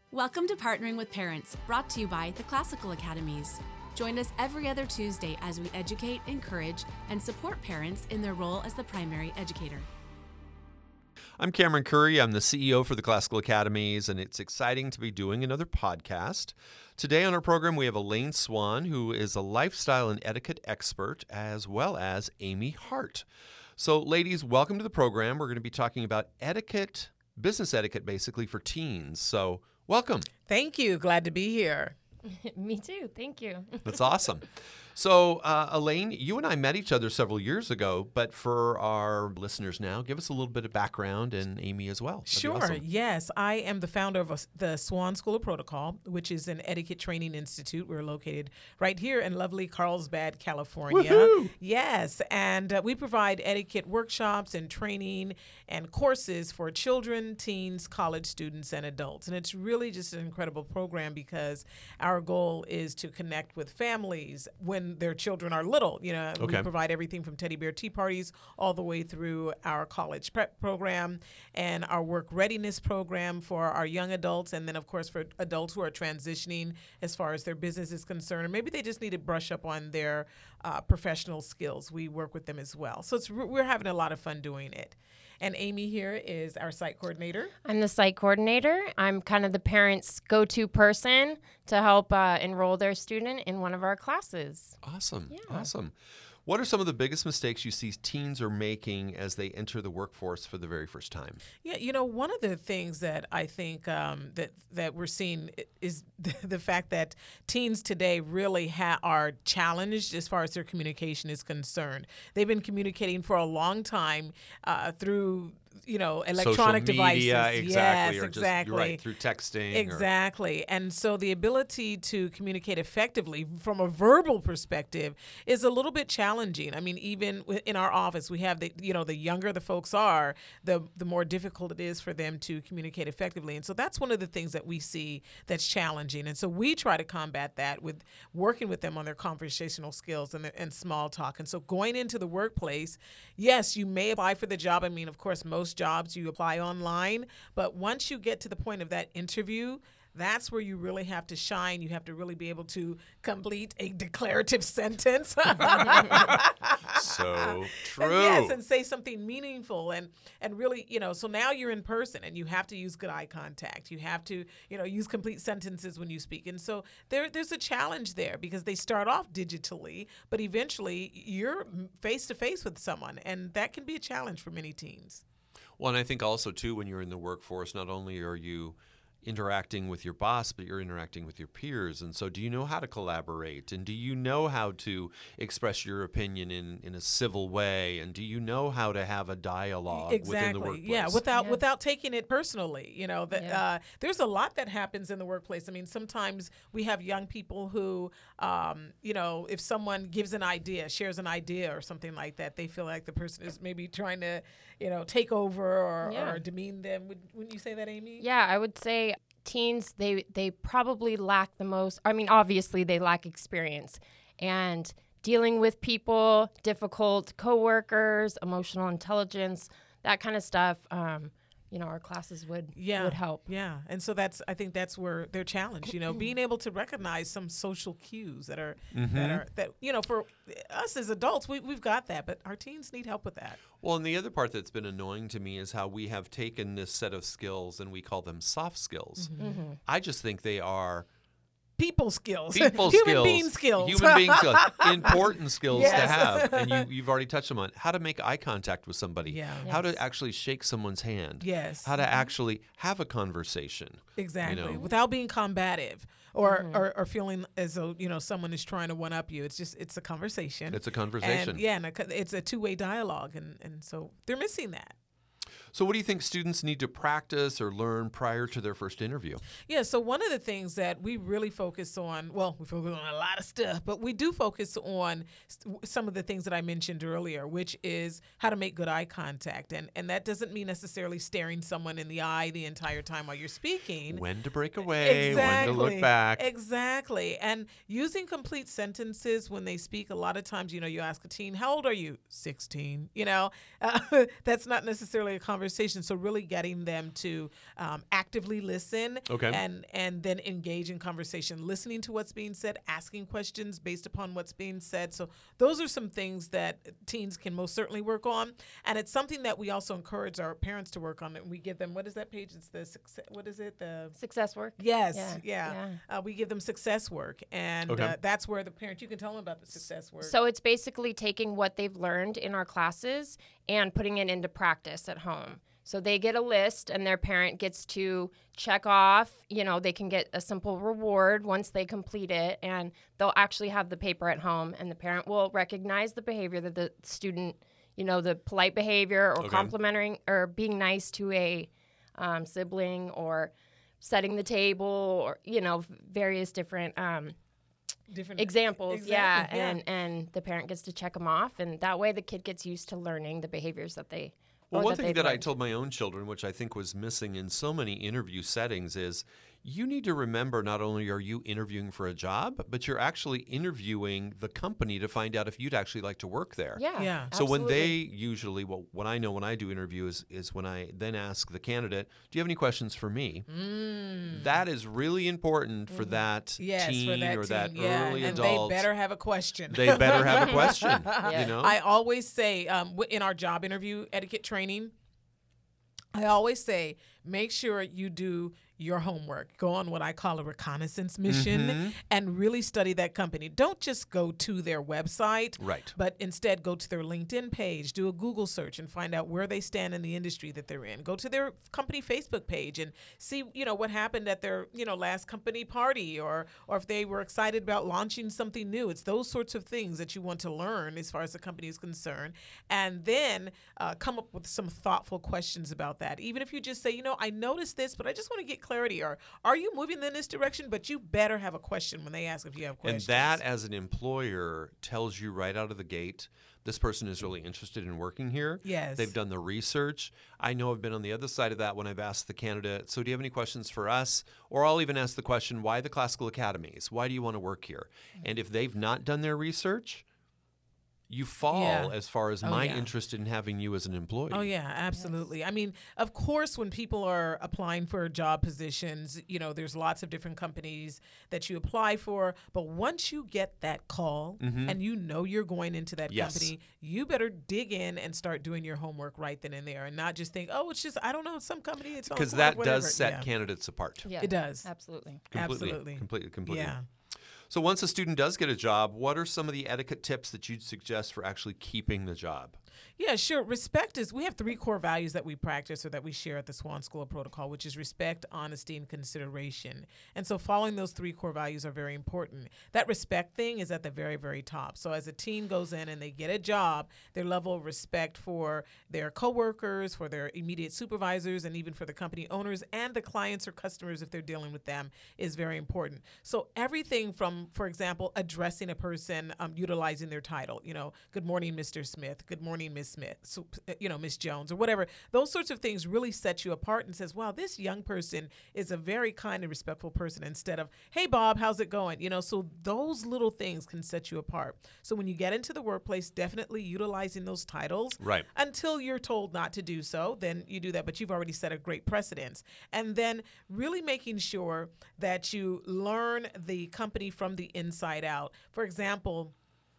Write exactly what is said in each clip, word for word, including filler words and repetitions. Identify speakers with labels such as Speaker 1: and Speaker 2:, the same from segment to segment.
Speaker 1: Welcome to Partnering with Parents, brought to you by the Classical Academies. Join us every other Tuesday as we educate, encourage, and support parents in their role as the primary educator.
Speaker 2: I'm Cameron Curry. I'm the C E O for the Classical Academies, and it's exciting to be doing another podcast. Today on our program, we have Elaine Swan, who is a lifestyle and etiquette expert, as well as Amy Hart. So, ladies, welcome to the program. We're going to be talking about etiquette, business etiquette, basically, for teens. So, welcome.
Speaker 3: Thank you. Glad to be here.
Speaker 4: Me too. Thank you.
Speaker 2: That's awesome. So, uh, Elaine, you and I met each other several years ago, but for our listeners now, give us a little bit of background, and Amy as well. That'd
Speaker 3: Sure.
Speaker 2: awesome.
Speaker 3: Yes. I am the founder of a, the Swan School of Protocol, which is an etiquette training institute. We're located right here in lovely Carlsbad, California.
Speaker 2: Woohoo!
Speaker 3: Yes. And uh, we provide etiquette workshops and training and courses for children, teens, college students, and adults. And it's really just an incredible program because our goal is to connect with families when their children are little. You know,
Speaker 2: Okay.
Speaker 3: we provide everything from teddy bear tea parties all the way through our college prep program and our work readiness program for our young adults, and then of course for adults who are transitioning as far as their business is concerned, or maybe they just need to brush up on their uh, professional skills. We work with them as well. So it's we're having a lot of fun doing it. And Amy here is our site coordinator.
Speaker 4: I'm the site coordinator. I'm kind of the parents' go-to person to help uh, enroll their student in one of our classes.
Speaker 2: Awesome.
Speaker 4: Yeah.
Speaker 2: Awesome. What are some of the biggest mistakes you see teens are making as they enter the workforce for the very first time?
Speaker 3: Yeah, you know, one of the things that I think um, that that we're seeing is the, the fact that teens today really ha- are challenged as far as their communication is concerned. They've been communicating for a long time uh, through, you know, electronic
Speaker 2: Social media,
Speaker 3: devices.
Speaker 2: exactly,
Speaker 3: Yes,
Speaker 2: or just,
Speaker 3: exactly.
Speaker 2: you're right, through texting.
Speaker 3: Exactly. And so the ability to communicate effectively from a verbal perspective is a little bit challenging. I mean, even in our office, we have the, you know, the younger the folks are, the the more difficult it is for them to communicate effectively. And so that's one of the things that we see that's challenging. And so we try to combat that with working with them on their conversational skills and, their, and small talk. And so going into the workplace, yes, you may apply for the job. I mean, of course, most jobs you apply online, but once you get to the point of that interview, that's where you really have to shine. You have to really be able to complete a declarative sentence.
Speaker 2: So true.
Speaker 3: And yes, and say something meaningful and and really, you know, so now you're in person and you have to use good eye contact. You have to, you know, use complete sentences when you speak. And so there there's a challenge there because they start off digitally, but eventually you're face to face with someone, and that can be a challenge for many teens.
Speaker 2: Well, and I think also, too, when you're in the workforce, not only are you interacting with your boss, but you're interacting with your peers. And so do you know how to collaborate? And do you know how to express your opinion in, in a civil way? And do you know how to have a dialogue
Speaker 3: Exactly.
Speaker 2: within the workplace?
Speaker 3: Yeah, without
Speaker 4: Yeah.
Speaker 3: without taking it personally. You know, that
Speaker 4: Yeah.
Speaker 3: uh, there's a lot that happens in the workplace. I mean, sometimes we have young people who, um, you know, if someone gives an idea, shares an idea or something like that, they feel like the person is maybe trying to, you know, take over or,
Speaker 4: Yeah.
Speaker 3: or demean them. Would, wouldn't you say that, Amy?
Speaker 4: Yeah, I would say teens, they, they probably lack the most, I mean, obviously they lack experience. And dealing with people, difficult coworkers, emotional intelligence, that kind of stuff, um, you know, our classes would
Speaker 3: Yeah,
Speaker 4: would help.
Speaker 3: Yeah, and so that's I think that's where they're challenged. You know, being able to recognize some social cues that are that are that you know for us as adults we we've got that, but our teens need help with that.
Speaker 2: Well, and the other part that's been annoying to me is how we have taken this set of skills and we call them soft skills.
Speaker 4: Mm-hmm.
Speaker 2: I just think they are
Speaker 3: People skills,
Speaker 2: people
Speaker 3: human
Speaker 2: skills,
Speaker 3: being skills,
Speaker 2: human being skills, important skills to
Speaker 3: Yes.
Speaker 2: have. And you, you've already touched on how to make eye contact with somebody,
Speaker 3: Yeah.
Speaker 2: how
Speaker 4: Yes.
Speaker 2: to actually shake someone's hand,
Speaker 3: Yes.
Speaker 2: how to actually have a conversation.
Speaker 3: Exactly,
Speaker 2: You know?
Speaker 3: without being combative or,
Speaker 4: Mm-hmm.
Speaker 3: or or feeling as though you know someone is trying to one up you. It's just it's a conversation.
Speaker 2: It's a conversation.
Speaker 3: And, yeah, and a, it's a two way dialogue, and and so they're missing that.
Speaker 2: So what do you think students need to practice or learn prior to their first interview?
Speaker 3: Yeah, so one of the things that we really focus on, well, we focus on a lot of stuff, but we do focus on st- some of the things that I mentioned earlier, which is how to make good eye contact. And and that doesn't mean necessarily staring someone in the eye the entire time while you're speaking.
Speaker 2: When to break away, when to look back.
Speaker 3: Exactly. And using complete sentences when they speak, a lot of times, you know, you ask a teen, how old are you? sixteen. You know, uh, that's not necessarily a conversation conversation. So really getting them to um, actively listen
Speaker 2: Okay.
Speaker 3: and, and then engage in conversation, listening to what's being said, asking questions based upon what's being said. So those are some things that teens can most certainly work on. And it's something that we also encourage our parents to work on. And we give them, what is that page? It's the, success, what is it? The
Speaker 4: Success work.
Speaker 3: Yes,
Speaker 4: Yeah,
Speaker 3: yeah.
Speaker 4: yeah.
Speaker 3: Uh, we give them success work. And
Speaker 2: Okay.
Speaker 3: uh, that's where the parent, you can tell them about the success work.
Speaker 4: So it's basically taking what they've learned in our classes and putting it into practice at home. So they get a list and their parent gets to check off, you know, they can get a simple reward once they complete it, and they'll actually have the paper at home, and the parent will recognize the behavior that the student, you know, the polite behavior or
Speaker 2: Okay.
Speaker 4: complimenting or being nice to a um, sibling or setting the table or, you know, various different um,
Speaker 3: Different
Speaker 4: examples. Yeah.
Speaker 3: Exactly, yeah.
Speaker 4: And, and the parent gets to check them off. And that way the kid gets used to learning the behaviors that they
Speaker 2: Well,
Speaker 4: or
Speaker 2: one
Speaker 4: that
Speaker 2: thing
Speaker 4: they've
Speaker 2: that I
Speaker 4: learned.
Speaker 2: told my own children, which I think was missing in so many interview settings, is you need to remember not only are you interviewing for a job, but you're actually interviewing the company to find out if you'd actually like to work there.
Speaker 4: Yeah.
Speaker 3: Yeah.
Speaker 2: So when they
Speaker 4: absolutely.
Speaker 2: usually, well, what I know when I do interview is, is when I then ask the candidate, do you have any questions for me?
Speaker 3: Mm.
Speaker 2: That is really important for that
Speaker 3: Yes,
Speaker 2: teen
Speaker 3: for that
Speaker 2: or
Speaker 3: teen,
Speaker 2: that
Speaker 3: yeah.
Speaker 2: early
Speaker 3: and
Speaker 2: adult.
Speaker 3: they better have a question.
Speaker 2: They better have a question,
Speaker 4: Yeah.
Speaker 2: you know?
Speaker 3: I always say um, w- in our job interview etiquette training, I always say, make sure you do your homework. Go on what I call a reconnaissance mission
Speaker 2: Mm-hmm.
Speaker 3: and really study that company. Don't just go to their website,
Speaker 2: Right.
Speaker 3: but instead go to their LinkedIn page, do a Google search and find out where they stand in the industry that they're in. Go to their company Facebook page and see, you know, what happened at their, you know, last company party, or or if they were excited about launching something new. It's those sorts of things that you want to learn as far as the company is concerned. And then uh, come up with some thoughtful questions about that. Even if you just say, you know, I noticed this, but I just want to get clarity, or are you moving in this direction? But you better have a question when they ask if you have
Speaker 2: And
Speaker 3: questions.
Speaker 2: that, as an employer, tells you right out of the gate, this person is really interested in working here.
Speaker 3: Yes.
Speaker 2: They've done the research. I know I've been on the other side of that when I've asked the candidate, so do you have any questions for us? Or I'll even ask the question, why the classical academies? Why do you want to work here? And if they've not done their research, you fall
Speaker 3: Yeah.
Speaker 2: as far as
Speaker 3: Oh,
Speaker 2: my
Speaker 3: yeah.
Speaker 2: interest in having you as an employee.
Speaker 3: Oh yeah, absolutely. I mean, of course, when people are applying for job positions, you know, there's lots of different companies that you apply for. But once you get that call and you know you're going into that
Speaker 2: Mm-hmm. Yes.
Speaker 3: company, you better dig in and start doing your homework right then and there, and not just think, oh, it's just I don't know, some company. It's on
Speaker 2: Because
Speaker 3: board,
Speaker 2: that
Speaker 3: whatever.
Speaker 2: does set
Speaker 3: Yeah.
Speaker 2: candidates apart.
Speaker 4: Yeah,
Speaker 3: It does.
Speaker 4: Absolutely.
Speaker 2: Completely,
Speaker 3: Absolutely.
Speaker 2: Completely, completely.
Speaker 3: Yeah.
Speaker 2: So once a student does get a job, what are some of the etiquette tips that you'd suggest for actually keeping the job?
Speaker 3: Yeah, sure. Respect is, we have three core values that we practice or that we share at the Swan School of Protocol, which is respect, honesty, and consideration. And so following those three core values are very important. That respect thing is at the very, very top. So as a teen goes in and they get a job, their level of respect for their coworkers, for their immediate supervisors, and even for the company owners and the clients or customers if they're dealing with them is very important. So everything from, for example, addressing a person um, utilizing their title, you know, good morning, Mister Smith, good morning, Miss Smith, so, you know, Miss Jones, or whatever. Those sorts of things really set you apart and says, wow, this young person is a very kind and respectful person, instead of, hey, Bob, how's it going? You know, so those little things can set you apart. So when you get into the workplace, definitely utilizing those titles.
Speaker 2: Right.
Speaker 3: Until you're told not to do so, then you do that, but you've already set a great precedence. And then really making sure that you learn the company from the inside out. For example,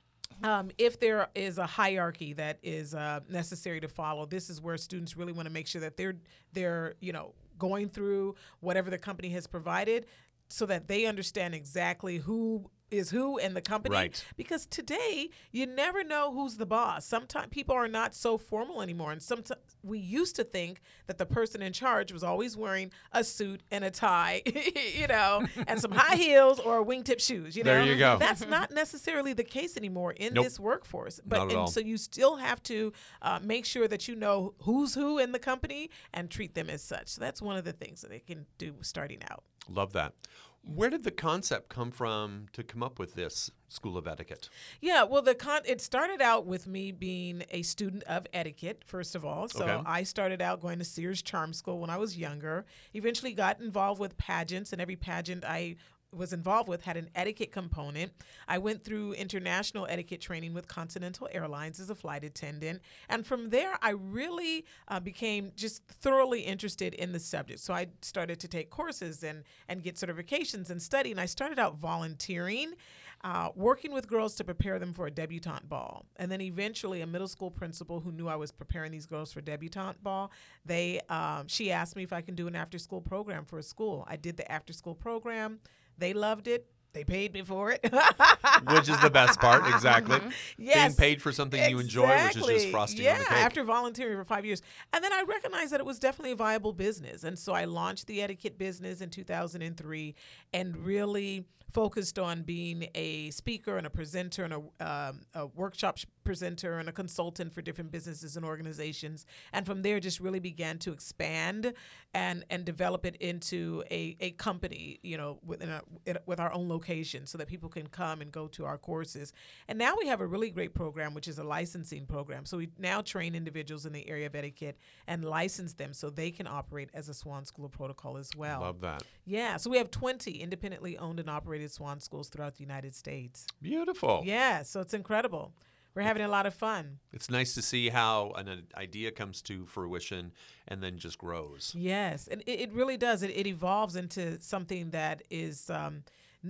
Speaker 3: Um, if there is a hierarchy that is uh, necessary to follow, this is where students really want to make sure that they're they're you know going through whatever the company has provided, so that they understand exactly who is who in the company.
Speaker 2: Right.
Speaker 3: Because today you never know who's the boss. Sometimes people are not so formal anymore, and sometimes we used to think that the person in charge was always wearing a suit and a tie, you know, and some high heels or wingtip shoes. You know,
Speaker 2: There you go.
Speaker 3: That's not necessarily the case anymore in
Speaker 2: Nope.
Speaker 3: this workforce. But
Speaker 2: Not at
Speaker 3: and
Speaker 2: all.
Speaker 3: so you still have to uh, make sure that you know who's who in the company and treat them as such. So that's one of the things that they can do starting out.
Speaker 2: Love that. Where did the concept come from to come up with this School of Etiquette?
Speaker 3: Yeah, well, the con- it started out with me being a student of etiquette, first of all. So
Speaker 2: Okay.
Speaker 3: I started out going to Sears Charm School when I was younger, eventually got involved with pageants, and every pageant I was involved with had an etiquette component. I went through international etiquette training with Continental Airlines as a flight attendant. And from there, I really uh, became just thoroughly interested in the subject. So I started to take courses and, and get certifications and study. And I started out volunteering, uh, working with girls to prepare them for a debutante ball. And then eventually a middle school principal who knew I was preparing these girls for debutante ball, they um, she asked me if I can do an after-school program for a school. I did the after-school program. They loved it. They paid me for it.
Speaker 2: Which is the best part, exactly.
Speaker 3: Yes.
Speaker 2: Being paid for something you enjoy, which is just frosting
Speaker 3: yeah,
Speaker 2: on the cake.
Speaker 3: after volunteering for five years. And then I recognized that it was definitely a viable business. And so I launched the etiquette business in two thousand three and really focused on being a speaker and a presenter and a, um, a workshop sh- presenter and a consultant for different businesses and organizations. And from there, just really began to expand and and develop it into a, a company, you know, within a, in, with our own location so that people can come and go to our courses. And now we have a really great program, which is a licensing program. So we now train individuals in the area of etiquette and license them so they can operate as a Swan School of Protocol as well.
Speaker 2: Love that.
Speaker 3: Yeah, so we have twenty independently owned and operated Swan schools throughout the United States.
Speaker 2: Beautiful.
Speaker 3: Yeah, so it's incredible. We're having a lot of fun.
Speaker 2: It's nice to see how an idea comes to fruition and then just grows.
Speaker 3: Yes, and it, it really does. It, it evolves into something that is, um,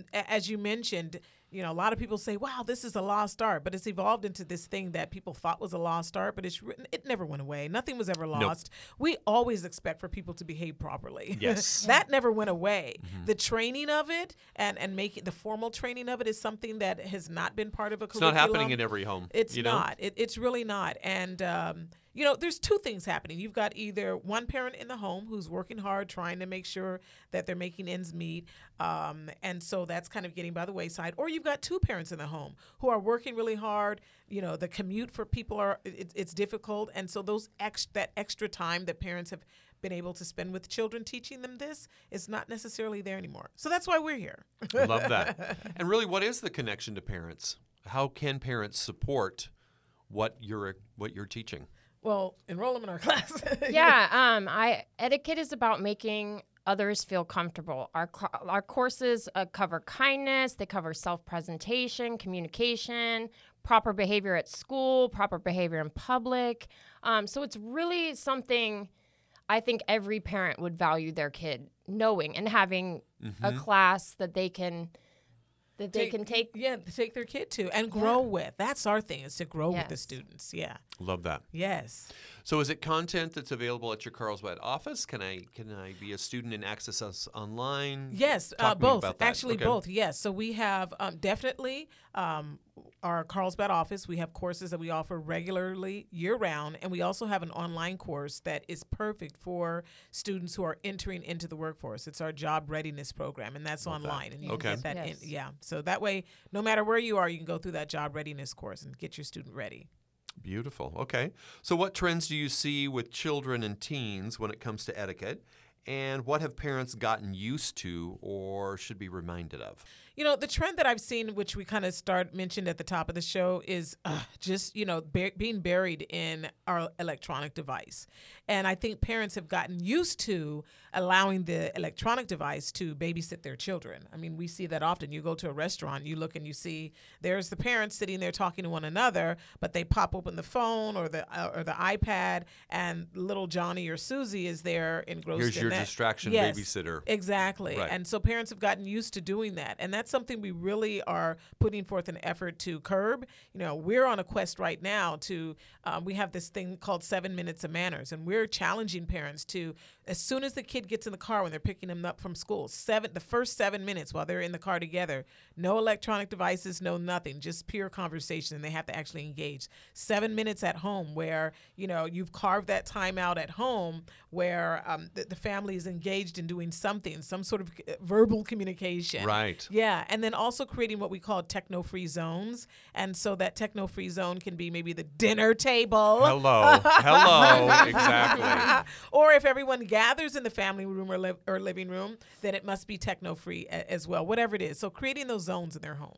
Speaker 3: as you mentioned, you know, a lot of people say, wow, this is a lost art, but it's evolved into this thing that people thought was a lost art, but it's written, it never went away. Nothing was ever lost. Nope. We always expect for people to behave properly.
Speaker 2: Yes.
Speaker 3: That never went away.
Speaker 2: Mm-hmm.
Speaker 3: The training of it and, and making the formal training of it is something that has not been part of a
Speaker 2: it's
Speaker 3: curriculum.
Speaker 2: It's not happening in every home.
Speaker 3: It's
Speaker 2: you know?
Speaker 3: not. It, it's really not. And, um, you know, there's two things happening. You've got either one parent in the home who's working hard, trying to make sure that they're making ends meet. Um, and so that's kind of getting by the wayside. Or you've got two parents in the home who are working really hard. You know, the commute for people are, it, it's difficult. And so those ex- that extra time that parents have been able to spend with children teaching them this is not necessarily there anymore. So that's why we're here.
Speaker 2: I love that. And really, what is the connection to parents? How can parents support what you're what you're teaching?
Speaker 3: Well, enroll them in our class.
Speaker 4: yeah, um, I etiquette is about making others feel comfortable. Our our courses uh, cover kindness, they cover self-presentation, communication, proper behavior at school, proper behavior in public. Um, so it's really something I think every parent would value their kid knowing and having mm-hmm. a class that they can that they
Speaker 3: take,
Speaker 4: can take
Speaker 3: yeah take their kid to and grow
Speaker 4: yeah.
Speaker 3: with. That's our thing, is to grow
Speaker 4: yes.
Speaker 3: with the students. Yeah.
Speaker 2: Love that.
Speaker 3: Yes.
Speaker 2: So is it content that's available at your Carlsbad office? Can I can I be a student and access us online?
Speaker 3: Yes,
Speaker 2: Talk
Speaker 3: uh,
Speaker 2: to me
Speaker 3: both.
Speaker 2: about that.
Speaker 3: Actually,
Speaker 2: Okay.
Speaker 3: both. Yes. So we have um, definitely um, our Carlsbad office. We have courses that we offer regularly year-round, and we also have an online course that is perfect for students who are entering into the workforce. It's our job readiness program, and that's
Speaker 2: Love
Speaker 3: online.
Speaker 2: that.
Speaker 3: And you
Speaker 2: Okay.
Speaker 3: can get that
Speaker 4: Yes.
Speaker 3: in. Yeah. So that way, no matter where you are, you can go through that job readiness course and get your student ready.
Speaker 2: Beautiful. Okay. So what trends do you see with children and teens when it comes to etiquette? And what have parents gotten used to or should be reminded of?
Speaker 3: You know, the trend that I've seen, which we kind of start mentioned at the top of the show, is uh, just, you know, be- being buried in our electronic device. And I think parents have gotten used to allowing the electronic device to babysit their children. I mean, we see that often. You go to a restaurant, you look and you see there's the parents sitting there talking to one another, but they pop open the phone or the uh, or the iPad, and little Johnny or Susie is there engrossed
Speaker 2: Here's
Speaker 3: in
Speaker 2: your
Speaker 3: that.
Speaker 2: distraction
Speaker 3: Yes,
Speaker 2: babysitter.
Speaker 3: Exactly.
Speaker 2: Right.
Speaker 3: And so parents have gotten used to doing that. And that's something we really are putting forth an effort to curb. You know, we're on a quest right now to, um, we have this thing called Seven Minutes of Manners, and we're challenging parents to, as soon as the kid gets in the car when they're picking them up from school, seven, the first seven minutes while they're in the car together, no electronic devices, no nothing, just pure conversation, and they have to actually engage. Seven minutes at home where, you know, you've carved that time out at home where um, the, the family is engaged in doing something, some sort of verbal communication.
Speaker 2: Right.
Speaker 3: Yeah, and then also creating what we call techno-free zones. And so that techno-free zone can be maybe the dinner table.
Speaker 2: Hello. Hello. Exactly.
Speaker 3: Or if everyone gathers in the family room or, li- or living room, then it must be techno-free a- as well, whatever it is. So creating those zones in their homes.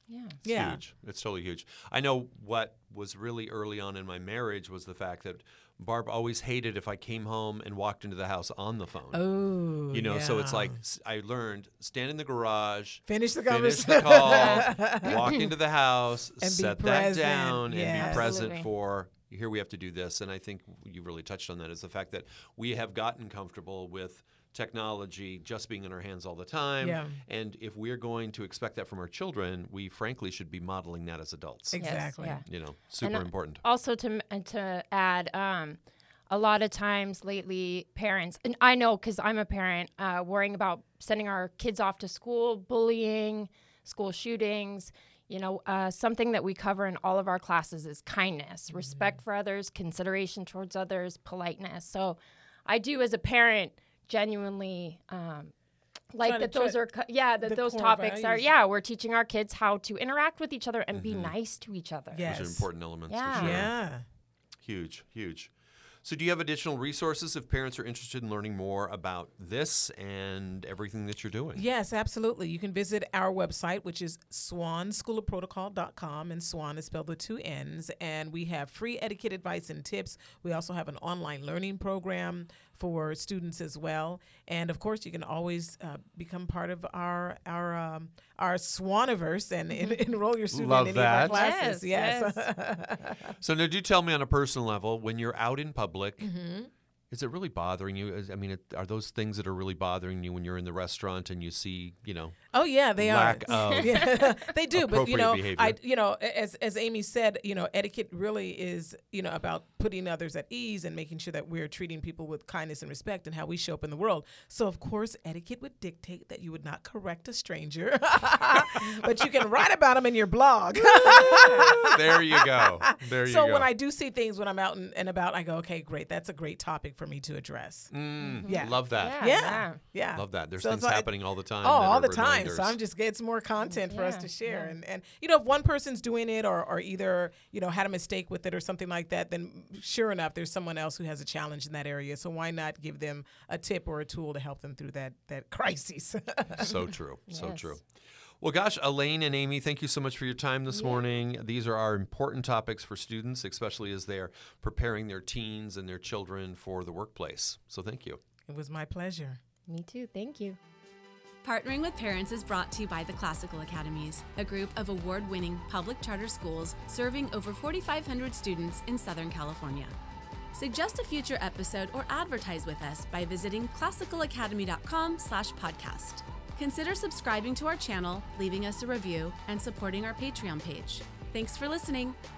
Speaker 4: Yeah.
Speaker 2: It's
Speaker 3: Yeah.
Speaker 2: huge. It's totally huge. I know what was really early on in my marriage was the fact that Barb always hated if I came home and walked into the house on the phone.
Speaker 3: Oh,
Speaker 2: You know, so it's
Speaker 3: yeah.
Speaker 2: like s- I learned stand in the garage,
Speaker 3: Finish the
Speaker 2: finish
Speaker 3: conversation.
Speaker 2: the call, walk into the house,
Speaker 3: And be
Speaker 2: set that
Speaker 3: present.
Speaker 2: down, and
Speaker 3: Yes.
Speaker 2: be present
Speaker 4: Absolutely.
Speaker 2: for here we have to do this. And I think you really touched on that is the fact that we have gotten comfortable with technology just being in our hands all the time.
Speaker 3: Yeah.
Speaker 2: And if we're going to expect that from our children, we frankly should be modeling that as adults.
Speaker 3: Ex- Exactly.
Speaker 4: yeah.
Speaker 2: You know, super
Speaker 4: And, uh,
Speaker 2: important.
Speaker 4: Also, to and to add, um, a lot of times lately, parents, and I know because I'm a parent, uh, worrying about sending our kids off to school, bullying, school shootings. You know, uh, something that we cover in all of our classes is kindness,
Speaker 3: Mm-hmm.
Speaker 4: respect for others, consideration towards others, politeness. So, I do as a parent genuinely. Um, like
Speaker 3: Trying to
Speaker 4: that those
Speaker 3: try-
Speaker 4: are co- yeah that
Speaker 3: the
Speaker 4: those
Speaker 3: core
Speaker 4: topics are
Speaker 3: values.
Speaker 4: yeah we're teaching our kids how to interact with each other and be nice to each other.
Speaker 3: Yes.
Speaker 2: Those are important elements
Speaker 4: Yeah.
Speaker 2: for sure.
Speaker 3: Yeah.
Speaker 2: Huge, huge. So do you have additional resources if parents are interested in learning more about this and everything that you're doing?
Speaker 3: Yes, absolutely. You can visit our website, which is swan school of protocol dot com, and Swan is spelled with two N's. And we have free etiquette advice and tips. We also have an online learning program for students as well. And of course, you can always uh, become part of our our um, our Swaniverse and en- enroll your student
Speaker 2: Love
Speaker 3: in any of our
Speaker 2: that.
Speaker 3: classes.
Speaker 4: Yes,
Speaker 3: Yes.
Speaker 2: So now do tell me on a personal level, when you're out in public,
Speaker 3: Mm-hmm.
Speaker 2: is it really bothering you? Is- I mean, it, are those things that are really bothering you when you're in the restaurant and you see, you know,
Speaker 3: Oh yeah, they
Speaker 2: lack
Speaker 3: are.
Speaker 2: of
Speaker 3: Yeah, they do. But you
Speaker 2: appropriate
Speaker 3: know,
Speaker 2: behavior?
Speaker 3: I you know, as as Amy said, you know, etiquette really is you know about putting others at ease and making sure that we're treating people with kindness and respect and how we show up in the world. So of course, etiquette would dictate that you would not correct a stranger, but you can write about them in your blog.
Speaker 2: there you go. There you
Speaker 3: so
Speaker 2: go.
Speaker 3: when I do see things when I'm out and, and about, I go, okay, great, that's a great topic for me to address.
Speaker 2: Mm,
Speaker 3: Yeah.
Speaker 2: Love that.
Speaker 4: Yeah.
Speaker 3: Yeah, yeah.
Speaker 2: Love that. There's
Speaker 3: So
Speaker 2: things
Speaker 3: it's like-
Speaker 2: happening all the time.
Speaker 3: Oh,
Speaker 2: that
Speaker 3: all
Speaker 2: are
Speaker 3: the time.
Speaker 2: reminders.
Speaker 3: So I'm just it's more content for us
Speaker 4: Yeah,
Speaker 3: to share,
Speaker 4: yeah.
Speaker 3: and and you know if one person's doing it or or either you know had a mistake with it or something like that, then sure enough, there's someone else who has a challenge in that area. So why not give them a tip or a tool to help them through that that crisis?
Speaker 2: So true. So
Speaker 4: Yes.
Speaker 2: true. Well, gosh, Elaine and Amy, thank you so much for your time this morning. These are our important topics for students, especially as they're preparing their teens and their children for the workplace. So thank you.
Speaker 3: It was my pleasure.
Speaker 4: Me too. Thank you.
Speaker 1: Partnering with Parents is brought to you by the Classical Academies, a group of award-winning public charter schools serving over forty-five hundred students in Southern California. Suggest a future episode or advertise with us by visiting classical academy dot com slash podcast. Consider subscribing to our channel, leaving us a review, and supporting our Patreon page. Thanks for listening.